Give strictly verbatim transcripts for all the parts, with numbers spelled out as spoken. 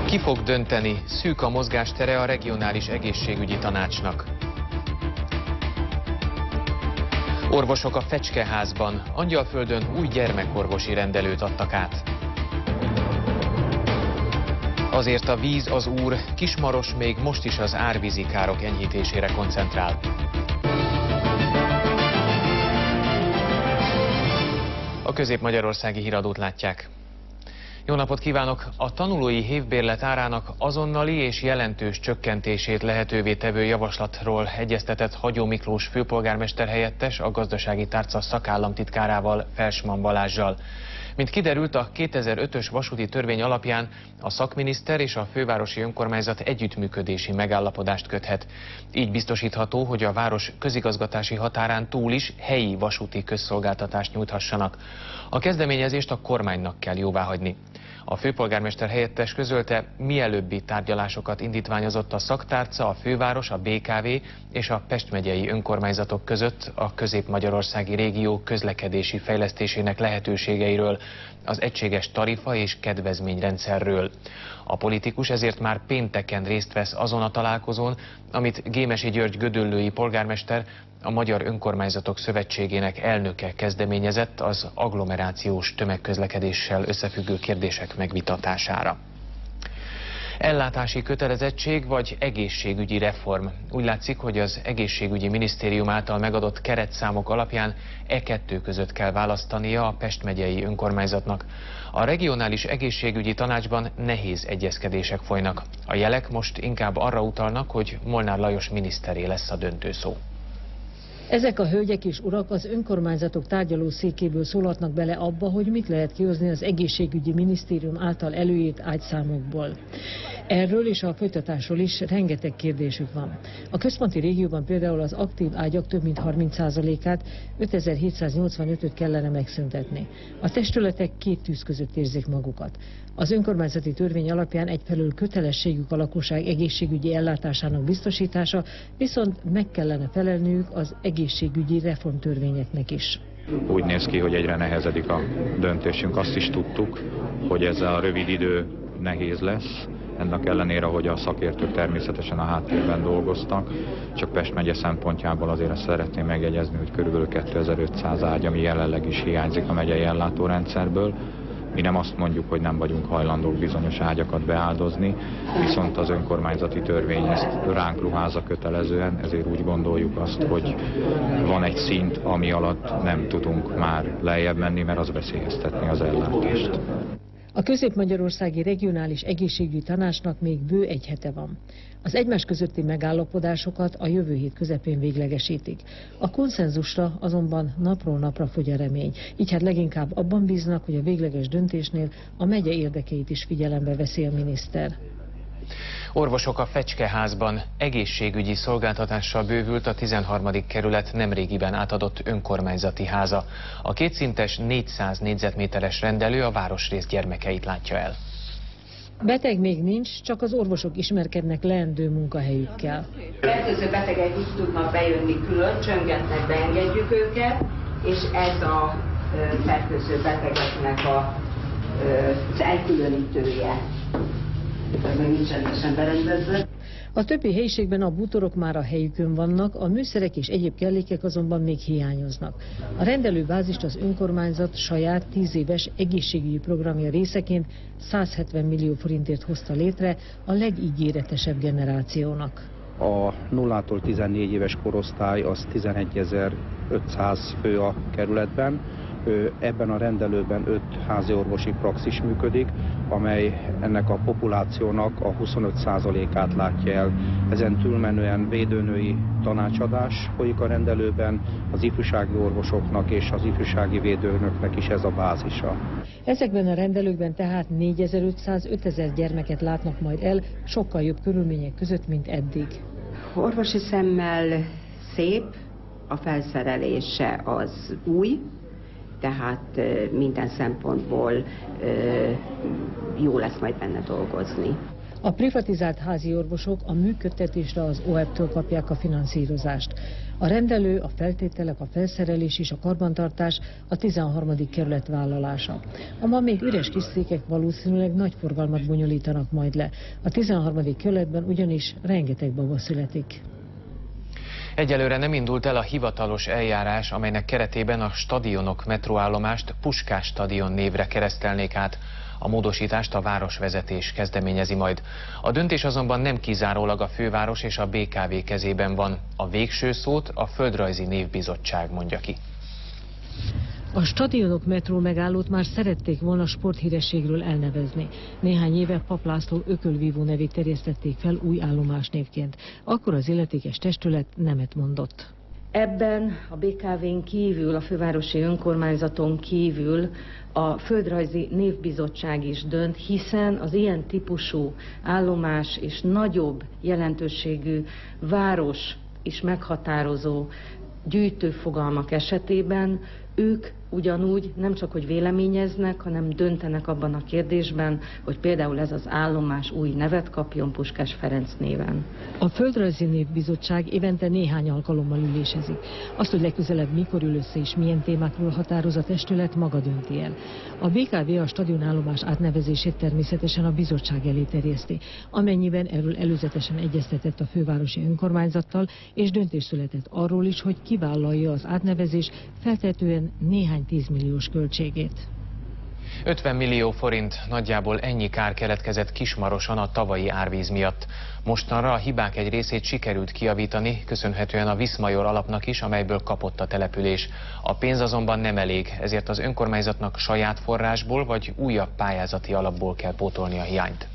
Ki fog dönteni? Szűk a mozgástere a regionális egészségügyi tanácsnak. Orvosok a Fecskeházban. Angyalföldön új gyermekorvosi rendelőt adtak át. Azért a víz az úr, Kismaros még most is az árvízi károk enyhítésére koncentrál. A közép-magyarországi híradót látják. Jó napot kívánok! A tanulói hévbérlet árának azonnali és jelentős csökkentését lehetővé tevő javaslatról egyeztetett Hagyó Miklós főpolgármester helyettes a gazdasági tárca szakállamtitkárával, Felsman Balázssal. Mint kiderült, a kétezer-ötös vasúti törvény alapján a szakminiszter és a fővárosi önkormányzat együttműködési megállapodást köthet. Így biztosítható, hogy a város közigazgatási határán túl is helyi vasúti közszolgáltatást nyújthassanak. A kezdeményezést a kormánynak kell jóváhagyni. A főpolgármester helyettes közölte, mielőbbi tárgyalásokat indítványozott a szaktárca, a főváros, a bé ká vé és a Pest megyei önkormányzatok között a közép-magyarországi régió közlekedési fejlesztésének lehetőségeiről, az egységes tarifa és kedvezményrendszerről. A politikus ezért már pénteken részt vesz azon a találkozón, amit Gémesi György gödöllői polgármester, a Magyar Önkormányzatok Szövetségének elnöke kezdeményezett az agglomerációs tömegközlekedéssel összefüggő kérdések megvitatására. Ellátási kötelezettség vagy egészségügyi reform. Úgy látszik, hogy az egészségügyi minisztérium által megadott keretszámok alapján e kettő között kell választania a Pest megyei önkormányzatnak. A regionális egészségügyi tanácsban nehéz egyezkedések folynak. A jelek most inkább arra utalnak, hogy Molnár Lajos miniszteré lesz a döntő szó. Ezek a hölgyek és urak az önkormányzatok tárgyalószékéből szólhatnak bele abba, hogy mit lehet kihozni az egészségügyi minisztérium által előírt ágyszámokból. Erről és a folytatásról is rengeteg kérdésük van. A központi régióban például az aktív ágyak több mint harminc százalékát, ötezer-hétszáznyolcvanötöt kellene megszüntetni. A testületek két tűz között érzik magukat. Az önkormányzati törvény alapján egyfelől kötelességük a lakosság egészségügyi ellátásának biztosítása, viszont meg kellene felelniük az egészségügyi reformtörvényeknek is. Úgy néz ki, hogy egyre nehezedik a döntésünk. Azt is tudtuk, hogy ez a rövid idő nehéz lesz. Ennek ellenére, hogy a szakértők természetesen a háttérben dolgoztak, csak Pest megye szempontjából azért ezt szeretném megjegyezni, hogy körülbelül kétezer-ötszáz ágy, ami jelenleg is hiányzik a megyei ellátórendszerből. Mi nem azt mondjuk, hogy nem vagyunk hajlandók bizonyos ágyakat beáldozni, viszont az önkormányzati törvény ezt ránk ruházza kötelezően, ezért úgy gondoljuk azt, hogy van egy szint, ami alatt nem tudunk már lejjebb menni, mert az veszélyeztetni az ellátást. A Közép-Magyarországi Regionális Egészségügyi Tanácsnak még bő egy hete van. Az egymás közötti megállapodásokat a jövő hét közepén véglegesítik. A konszenzusra azonban napról napra fogy a remény. Így hát leginkább abban bíznak, hogy a végleges döntésnél a megye érdekeit is figyelembe veszi a miniszter. Orvosok a Fecskeházban. Egészségügyi szolgáltatással bővült a tizenharmadik kerület nemrégiben átadott önkormányzati háza. A kétszintes négyszáz négyzetméteres rendelő a városrész gyermekeit látja el. Beteg még nincs, csak az orvosok ismerkednek leendő munkahelyükkel. Fertőző betegek így tudnak bejönni külön, csöngetnek, beengedjük őket, és ez a fertőző betegeknek a, az elkülönítője. Ez meg nincs rendesen berendezve. A többi helyiségben a bútorok már a helyükön vannak, a műszerek és egyéb kellékek azonban még hiányoznak. A rendelőbázist az önkormányzat saját tíz éves egészségügyi programja részeként százhetven millió forintért hozta létre a legígéretesebb generációnak. A nullától tizennégy éves korosztály az tizenegyezer-ötszáz fő a kerületben. Ebben a rendelőben öt házi orvosi praxis működik, amely ennek a populációnak a huszonöt százalékát látja el. Ezen túlmenően védőnői tanácsadás folyik a rendelőben, az ifjúsági orvosoknak és az ifjúsági védőnöknek is ez a bázisa. Ezekben a rendelőkben tehát négyezer-ötszáz-ötezer gyermeket látnak majd el, sokkal jobb körülmények között, mint eddig. Orvosi szemmel szép, a felszerelése az új, tehát minden szempontból jó lesz majd benne dolgozni. A A privatizált házi orvosok a működtetésre az o e pé-től kapják a finanszírozást. A rendelő, a feltételek, a felszerelés és a karbantartás a tizenharmadik kerület vállalása. A ma még üres kis székek valószínűleg nagy forgalmat bonyolítanak majd le. A tizenharmadik kerületben ugyanis rengeteg baba születik. Egyelőre nem indult el a hivatalos eljárás, amelynek keretében a stadionok metróállomást Puskás stadion névre keresztelnék át. A módosítást a városvezetés kezdeményezi majd. A döntés azonban nem kizárólag a főváros és a bé ká vé kezében van. A végső szót a Földrajzi Névbizottság mondja ki. A stadionok metró megállót már szerették volna sporthírességről elnevezni. Néhány éve Pap László ökölvívó nevét terjesztették fel új állomásnévként. Akkor az illetékes testület nemet mondott. Ebben a bé ká vén kívül, a fővárosi önkormányzaton kívül a Földrajzi Névbizottság is dönt, hiszen az ilyen típusú állomás és nagyobb jelentőségű város is meghatározó gyűjtőfogalmak esetében ők ugyanúgy nem csak hogy véleményeznek, hanem döntenek abban a kérdésben, hogy például ez az állomás új nevet kapjon Puskás Ferenc néven. A Földrajzi Névbizottság évente néhány alkalommal ülésezik. Azt, hogy legközelebb mikor ül össze és milyen témákról határoz a testület, maga dönti el. A bé ká vé a stadionállomás átnevezését természetesen a bizottság elé terjeszti, amennyiben erről előzetesen egyeztetett a fővárosi önkormányzattal, és döntés született arról is, hogy kivállalja az átnevezés feltehetően néhány tízmilliós költségét. ötven millió forint, nagyjából ennyi kár keletkezett Kismaroson a tavalyi árvíz miatt. Mostanra a hibák egy részét sikerült kijavítani, köszönhetően a Viszmajor alapnak is, amelyből kapott a település. A pénz azonban nem elég, ezért az önkormányzatnak saját forrásból vagy újabb pályázati alapból kell pótolni a hiányt.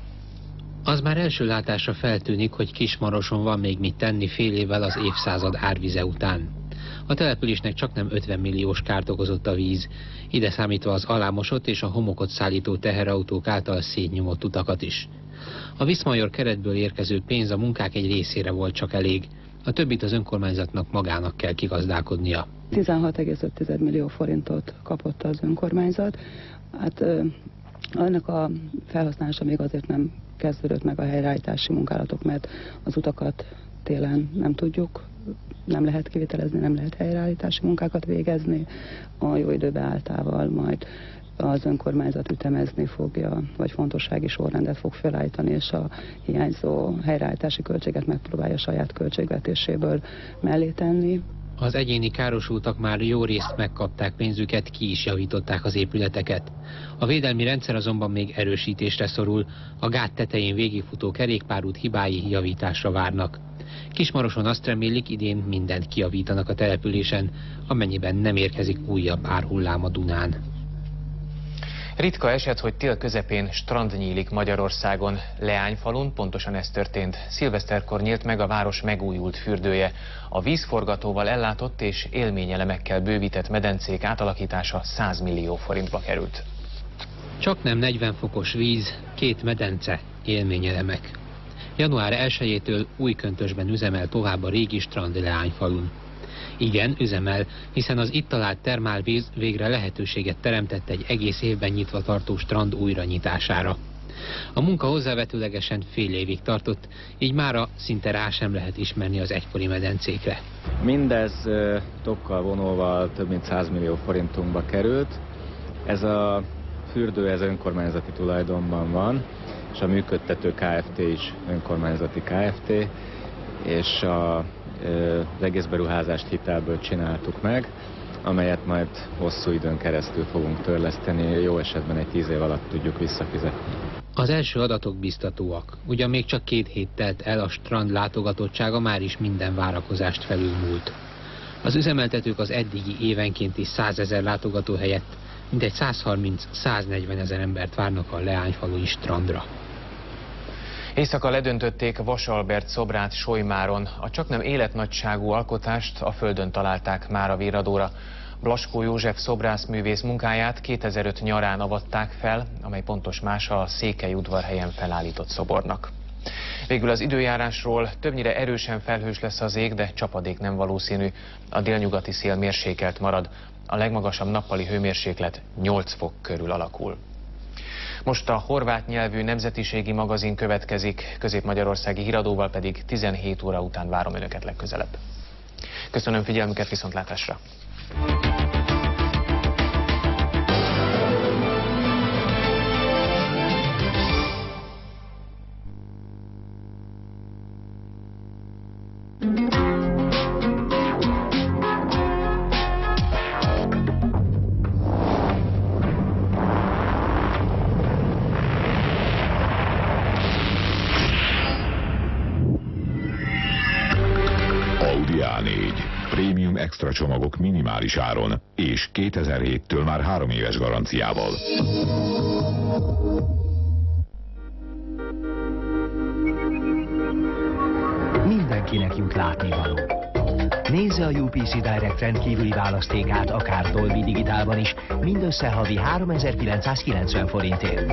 Az már első látásra feltűnik, hogy Kismaroson van még mit tenni fél évvel az évszázad árvize után. A településnek csaknem ötven milliós kárt okozott a víz, ide számítva az alámosott és a homokot szállító teherautók által szétnyomott utakat is. A Viszmajor keretből érkező pénz a munkák egy részére volt csak elég, a többit az önkormányzatnak magának kell kigazdálkodnia. tizenhat egész öt millió forintot kapott az önkormányzat. Hát ennek a felhasználása még azért nem kezdődött meg a helyreállítási munkálatok, mert az utakat télen nem tudjuk, nem lehet kivitelezni, nem lehet helyreállítási munkákat végezni. A jó időbe álltával majd az önkormányzat ütemezni fogja, vagy fontossági sorrendet fog felállítani, és a hiányzó helyreállítási költséget megpróbálja saját költségvetéséből mellé tenni. Az egyéni károsultak már jó részt megkapták pénzüket, ki is javították az épületeket. A védelmi rendszer azonban még erősítésre szorul, a gát tetején végigfutó kerékpárút hibái javításra várnak. Kismaroson azt remélik, idén mindent kijavítanak a településen, amennyiben nem érkezik újabb árhullám a Dunán. Ritka eset, hogy tél közepén strand nyílik Magyarországon. Leányfalun pontosan ez történt. Szilveszterkor nyílt meg a város megújult fürdője. A vízforgatóval ellátott és élményelemekkel bővített medencék átalakítása száz millió forintba került. Csaknem negyven fokos víz, két medence, élményelemek. január elsejétől Újköntösben üzemel tovább a régi strand Leányfalun. Igen, üzemel, hiszen az itt talált termálvíz végre lehetőséget teremtett egy egész évben nyitva tartó strand újranyitására. A munka hozzávetőlegesen fél évig tartott, így mára szinte rá sem lehet ismerni az egykori medencékre. Mindez tokkal vonulva több mint száz millió forintunkba került. Ez a fürdő ez önkormányzati tulajdonban van, és a működtető Kft. Is önkormányzati Kft. És a az egész beruházást hitelből csináltuk meg, amelyet majd hosszú időn keresztül fogunk törleszteni, jó esetben egy tíz év alatt tudjuk visszafizetni. Az első adatok biztatóak. Ugyan még csak két hét telt el, a strand látogatottsága már is minden várakozást felülmúlt. Az üzemeltetők az eddigi évenkénti százezer látogató helyett mintegy százharminc-száznegyven ezer embert várnak a leányfalui strandra. Éjszaka ledöntötték Vas Albert szobrát Solymáron. A csaknem életnagyságú alkotást a földön találták mára virradóra. Blaskó József szobrászművész munkáját kétezer-öt nyarán avatták fel, amely pontos mása a Székelyudvarhelyen felállított szobornak. Végül az időjárásról: többnyire erősen felhős lesz az ég, de csapadék nem valószínű. A délnyugati szél mérsékelt marad. A legmagasabb nappali hőmérséklet nyolc fok körül alakul. Most a horvát nyelvű nemzetiségi magazin következik, közép-magyarországi híradóval pedig tizenhét óra után várom önöket legközelebb. Köszönöm figyelmüket, viszontlátásra! Audi á négy. Prémium extra csomagok minimális áron, és kétezer-héttől már három éves garanciával. Mindenkinek jut látnivaló. Nézze a u pé cé Direct rendkívüli választékát akár Dolby Digitálban is, mindössze havi háromezer-kilencszázkilencven forintért.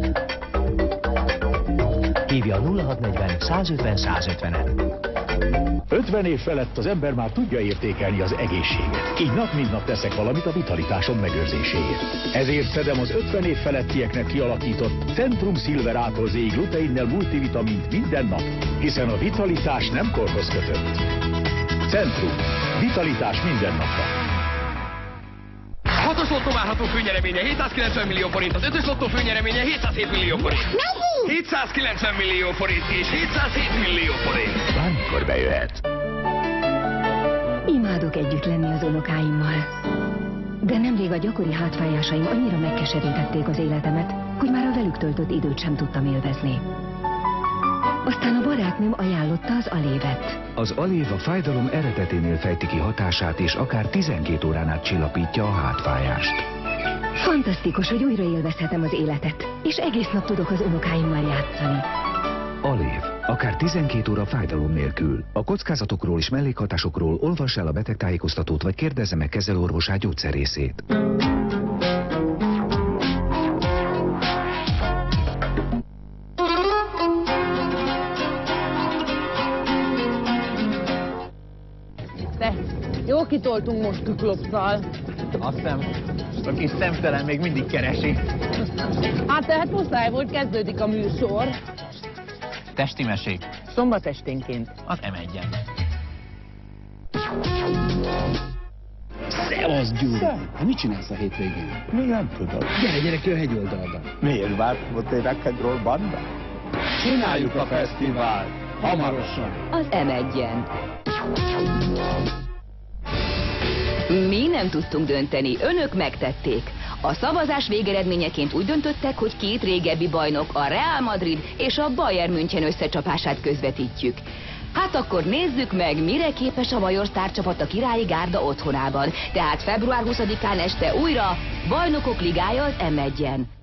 Hívja nulla hat negyven, százötven, százötvenet. ötven év felett az ember már tudja értékelni az egészséget. Így nap mint nap teszek valamit a vitalitásom megőrzéséért. Ezért szedem az ötven év felettieknek kialakított Centrum Silver A-tól Z-ig gluteinnel multivitamint minden nap, hiszen a vitalitás nem korhoz kötött. Centrum. Vitalitás minden napra. Hatos lottó várható főnyereménye hétszázkilencven millió forint, az ötös lottó főnyereménye hétszázhét millió forint. hétszázkilencven millió forint és hétszázhét millió forint. Bármikor bejöhet. Imádok együtt lenni az unokáimmal. De nemrég a gyakori hátfájásaim annyira megkeserítették az életemet, hogy már a velük töltött időt sem tudtam élvezni. Aztán a barátnőm ajánlotta az Alévet. Az Alév a fájdalom eredeténél fejti ki hatását, és akár tizenkét órán át csillapítja a hátfájást. Fantasztikus, hogy újra élvezhetem az életet, és egész nap tudok az unokáimmal játszani. Alév. Akár tizenkét óra fájdalom nélkül. A kockázatokról és mellékhatásokról olvass el a betegtájékoztatót, vagy kérdezze meg kezelőorvosát, gyógyszerészét. De jó kitoltunk most küklopszal. Azt hiszem, a kis szemtelen még mindig keresi. Hát tehát muszáj volt, kezdődik a műsor. Testi mesék. Szombat esténként. Az em egyen. Szevasz, Gyuri! Hát mit csinálsz a hétvégén? Még nem tudom. Gyere, gyere ki a hegyoldalba. Miért vártam tényleg egy rollbanda? Csináljuk a fesztivált! Hamarosan! Az em egyen. Mi nem tudtunk dönteni, önök megtették. A szavazás végeredményeként úgy döntöttek, hogy két régebbi bajnok, a Real Madrid és a Bayern München összecsapását közvetítjük. Hát akkor nézzük meg, mire képes a major sztárcsapat a Királyi Gárda otthonában. Tehát február huszadikán este újra Bajnokok Ligája az em egyen.